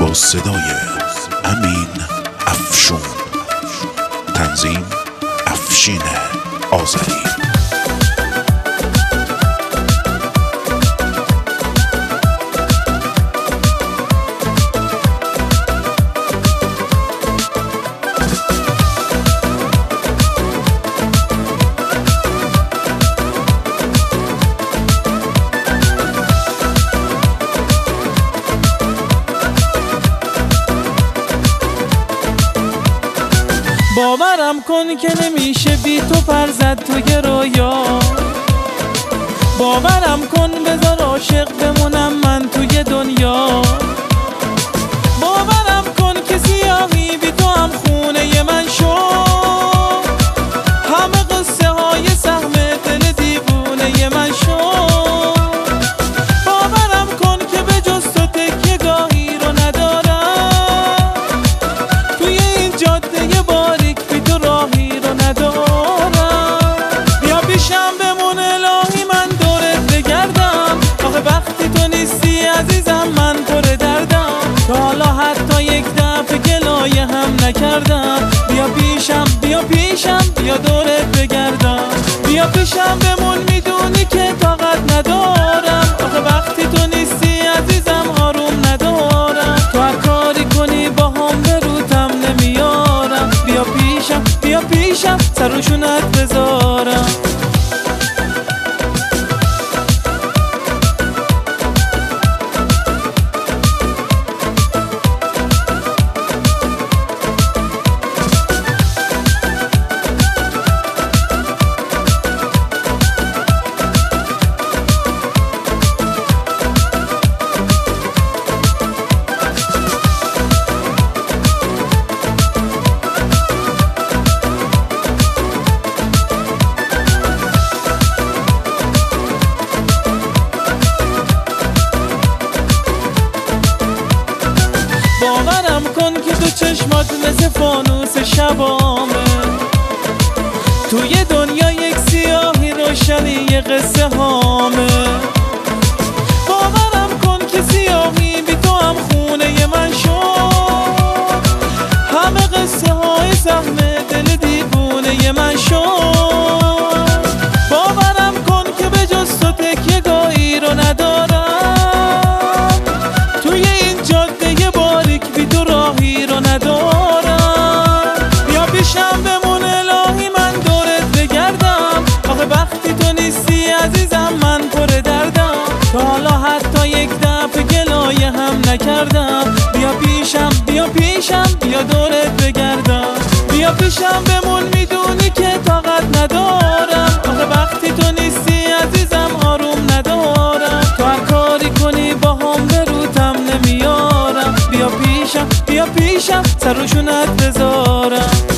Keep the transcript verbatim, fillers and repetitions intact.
با صدای امین افشون، تنظیم افشین آذری. باورم کن که نمیشه بی تو پر زد توی رویا. باورم کن بذار عاشق بمونم من توی دنیا. باورم کن که سیاهی بی تو هم خونه من شو. همه قصه های سهم دل دیوونه من شو. باورم کن که به جز تو تکیه گاهی رو ندارم. توی این جاده باریک بی تو راهی رو ندارم. بیا پیشم بمون الهی من دورت بگردم. آخه وقتی تو نیستی عزیزم من پر دردم. تا حالا حتی یک دفعه گلایه هم نکردم. بیا پیشم بیا پیشم بیا دورت بگردم. بیا پیشم بمون میدونی که طاقت ندارم. آخه وقتی تو نیستی عزیزم آروم ندارم. تو هر کاری کنی با هم به روتم نمیارم. بیا پیشم بیا پیشم سر و شونت بذارم. باورم کن که تو چشمات مثل فانوس شبامه. توی دنیا یک سیاهی روشنی یه قصه هامه. باورم کن که سیاهی بی تو هم خونه من شو. همه قصه های سهم دل دیوونه من شو. باورم کن که به جز تو تکیه گاهی رو ندارم. توی این جاده باریک بی تو راهی رو ندارم. بیا پیشم بمون الهی من دورت بگردم. آخه وقتی تو نیستی عزیزم من پر دردم. تا حالا حتی یک دفعه گلایه هم نکردم. بیا پیشم بیا پیشم بیا دورت بگردم. بیا پیشم بمون میدونی که طاقت ندارم. آخه وقتی تو نیستی عزیزم آروم ندارم. تو هر کاری کنی با هم به روتم نمیارم. بیا پیشم بیا پیشم سر و شونت بذارم.